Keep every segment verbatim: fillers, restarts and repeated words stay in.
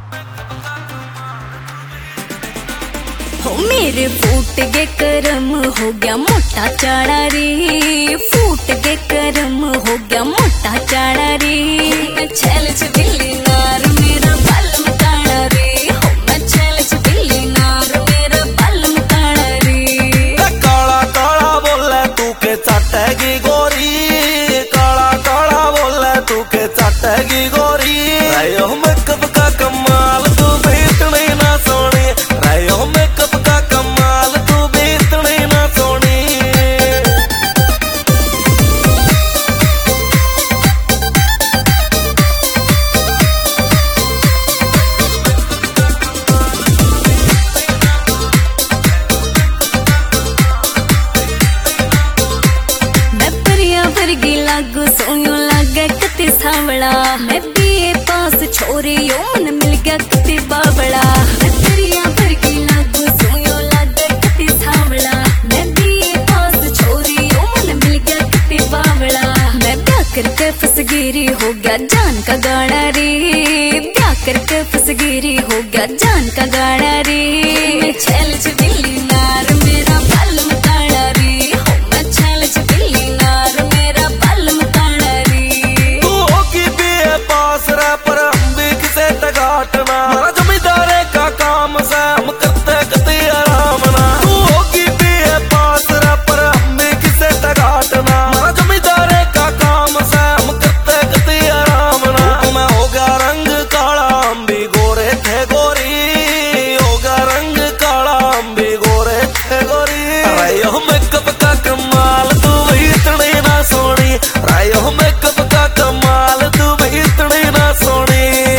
हो मेरे फूट के करम हो गया मोटा चाड़ा रे, फूट के करम हो गया मोटा चाड़ा रे। मैं छैल च बिल्ली नार मेरा बल मताड़ा रे, हो मैं छैल च बिल्ली नार मेरा बल मताड़ा रे। काला काला बोले तू के चटेगी गोरी, काला काला बोले तू के चटेगी गोरी। रायो मेकअप का कमाल तू भी इतनी ना सोनी, रायो मेकअप का कमाल तू भी इतनी ना सोनी। मैं परिया वर्गी लागू सोयो लागे कति सांवला, मैं बीए पास छोरी यो मन मिल गया कति बावड़ा। मैं परिया वर्गी लागू सोयो लागे कति सांवला, मैं बीए पास छोरी यो मन मिल गया कति बावड़ा। मैं ब्याह करके फसगिरी हो गया जान का गाड़ा रे, ब्याह करके फसगिरी हो गया जान का गाड़ा रे। मैं छैल च बिल्ली नार मेरा बल मताड़ा रे, हो मैं छैल च बिल्ली नार मेरा बल मताड़ा रे। तू होगी बीए पास रे पर हम भी किसे तगाटना, हमारा जमींदारे का काम से हम करते कति आराम ना। तू होगी बीए पास रे पर हम भी किसे तगाटना, हमारा जमींदारे का काम से हम करते कति आराम ना। मैं हो गया रंग काला हम भी गोरे थे गोरी, हो गया रंग काला हम भी गोरे थे गोरी। रायो मेकअप का कमाल तू भी इतनी ना सोनी, रायो मेकअप का कमाल तू भी इतनी ना सोनी।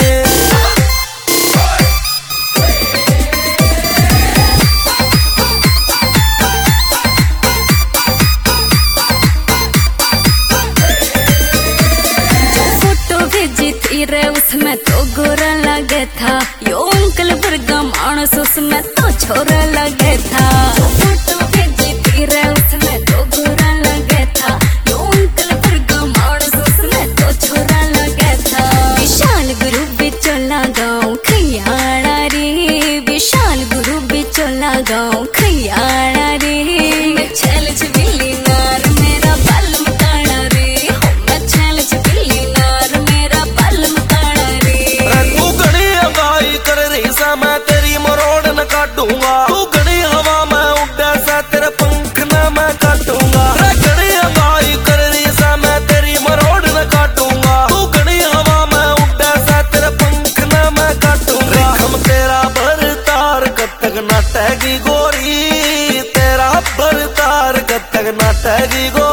फोटो भेजी थी रे उसमें तो गोरा लगे था, यो अंकल वर्गा मानस उसमें तो छोरा लगे था। फोटो भेजी थी रे उसमें तो गोरा लगे था, यो अंकल वर्गा मानस उसमें तो छोरा लगे था। विशाल गुरु बिचोला गाँव खैयाड़ा रे, विशाल गुरु बिचोला गाँव खैयाड़ा रे। मैं छैल च बिल्ली नार मेरा बल मताड़ा रे, हो मैं छैल च बिल्ली नार मेरा बल मताड़ा रे। तू घड़ी हवाई कर रही सा मैं तेरी मरोड़ न काटूंगा, तू घड़ी हवा में उड़े सा तेरे पंख न मैं काटूंगा। घड़ी हवाई कर रही सा मैं तेरी मरोड़ न काटूंगा, तू घड़ी हवा में उड़े सा तेरे पंख न मैं काटूंगा। हम तेरा भरतार कब तक नाटेगी गोरी, तेरा भरतार कब तक नाटेगी गोरी।